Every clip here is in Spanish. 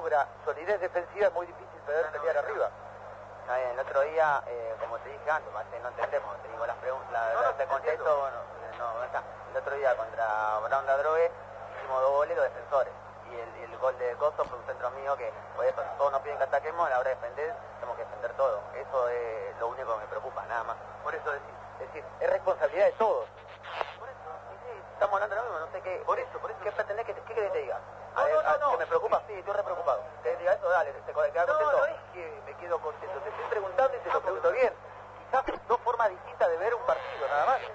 tuviera solidez defensiva es muy difícil pelear arriba. El otro día, como te dije antes, no entendemos, te digo las preguntas, te contesto, no está. El otro día contra Brown Ladrogue hicimos 2 goles los defensores. Y el gol de Costo fue un centro mío que, por eso, todos nos piden que ataquemos, a la hora de defender, tenemos que defender todo. Eso es lo único que me preocupa, nada más. Por eso decir, es responsabilidad de todos. Por eso, sí, estamos hablando de lo mismo, no sé qué. Por eso, ¿qué pretendés que querés que te diga? No. ¿Que me preocupa? Sí, estoy re preocupado. ¿Querés que diga eso? Dale, ¿te queda contento? No es que me quedo contento, te estoy preguntando y te lo pregunto bien. Quizás dos formas distintas de ver un partido, nada más.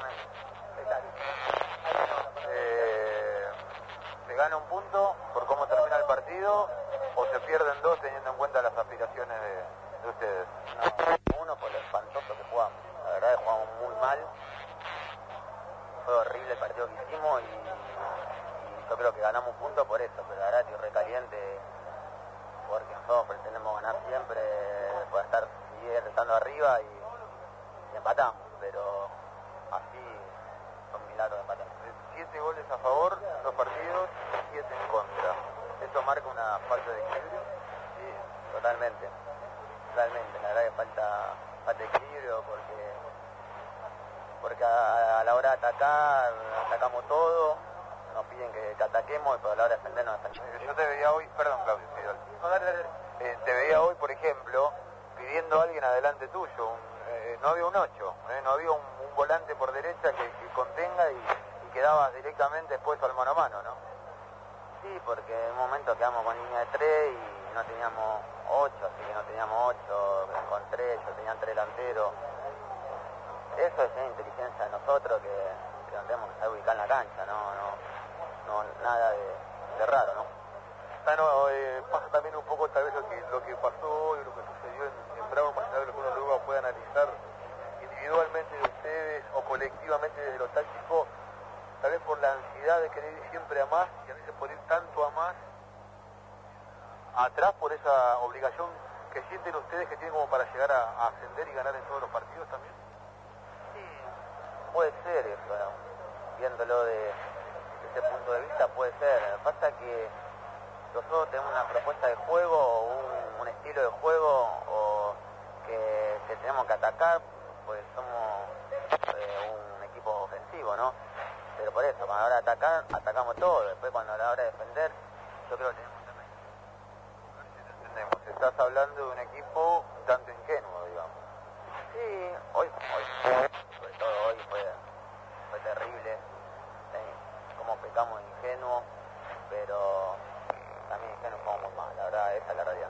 Se gana un punto por cómo termina el partido o se pierden 2 teniendo en cuenta las aspiraciones de ustedes. No, uno por lo espantoso que jugamos. La verdad es que jugamos muy mal. Fue horrible el partido que hicimos y yo creo que ganamos un punto por eso, pero la verdad estoy recaliente porque nosotros pretendemos ganar siempre, por seguir estando arriba y empatamos, pero así son milagros de empatar. 7 goles a favor, 2 partidos, 7 en contra. ¿Eso marca una falta de equilibrio? Sí, totalmente. La verdad que falta equilibrio porque a la hora de atacar, atacamos todo, nos piden que ataquemos, pero a la hora de defender no defendemos. Yo te veía hoy, perdón Claudio, te veía hoy, por ejemplo, pidiendo a alguien adelante tuyo, no había un 8, no había un volante por derecha que contenga y quedabas directamente expuesto al mano a mano, ¿no? Sí, porque en un momento quedamos con línea de 3 y no teníamos 8, así que no teníamos 8, con 3, yo tenía 3 delanteros. Eso es inteligencia de nosotros que nos tenemos que saber ubicar en la cancha, no nada de raro, ¿no? Pasa también un poco tal vez lo que pasó hoy, lo que sucedió en Bravo, para saber lo que uno luego puede analizar individualmente de ustedes o colectivamente desde lo táctico, tal vez por la ansiedad de querer ir siempre a más y a veces por ir tanto a más atrás por esa obligación que sienten ustedes que tienen como para llegar a ascender y ganar en todos los partidos también. Sí, puede ser eso, viéndolo de ese punto de vista puede ser. Lo que pasa es que nosotros tenemos una propuesta de juego o un estilo de juego o que tenemos que atacar, pues somos un equipo ofensivo, ¿no? Pero por eso, cuando a la hora de atacar, atacamos todo. Después, cuando a la hora de defender, yo creo que tenemos que también. A ver si te entendemos. Estás hablando de un equipo tanto ingenuo, digamos. Sí, hoy, sobre todo hoy fue terrible. Como pecamos ingenuos, pero también ingenuos jugamos mal. La verdad, esa es la realidad.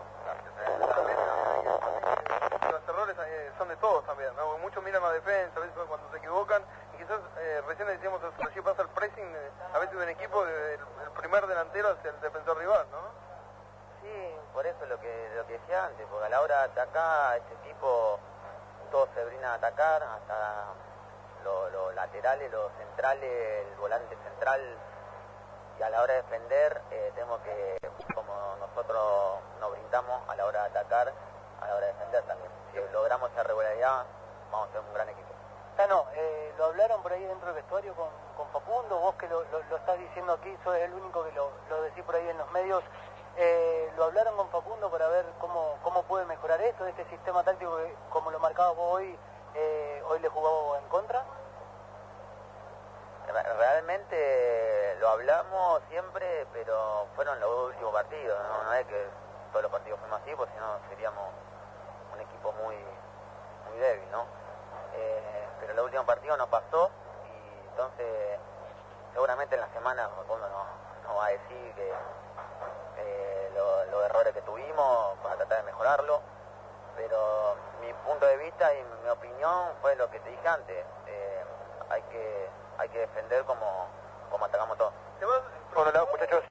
Los errores son de todos también, ¿no? Muchos miran a la defensa, a veces cuando se equivocan, y quizás recién decíamos, recién pasa el pressing, a veces de un equipo, el primer delantero hacia el defensor rival, ¿no? Sí, por eso lo que decía antes, porque a la hora de atacar, este equipo, todos se brindan a atacar, hasta los laterales, los centrales, el volante central, y a la hora de defender, tenemos que, como nosotros nos brindamos a la hora de atacar, a la hora de defender también. Si logramos esa regularidad, vamos a ser un gran equipo. Lo hablaron por ahí dentro del vestuario con Facundo, vos que lo estás diciendo aquí, sos el único que lo decís por ahí en los medios. ¿Lo hablaron con Facundo para ver cómo puede mejorar esto, este sistema táctico que, como lo marcabas vos hoy le jugaba en contra? Realmente lo hablamos siempre, pero fueron los últimos partidos, no es que todos los partidos fuimos así, porque si no seríamos un equipo muy débil, ¿no? Pero el último partido nos pasó y entonces seguramente en la semana Facundo nos va a decir que los errores que tuvimos para tratar de mejorarlo, pero mi punto de vista y mi opinión fue lo que te dije antes. Hay que defender como atacamos todos. Hola muchachos.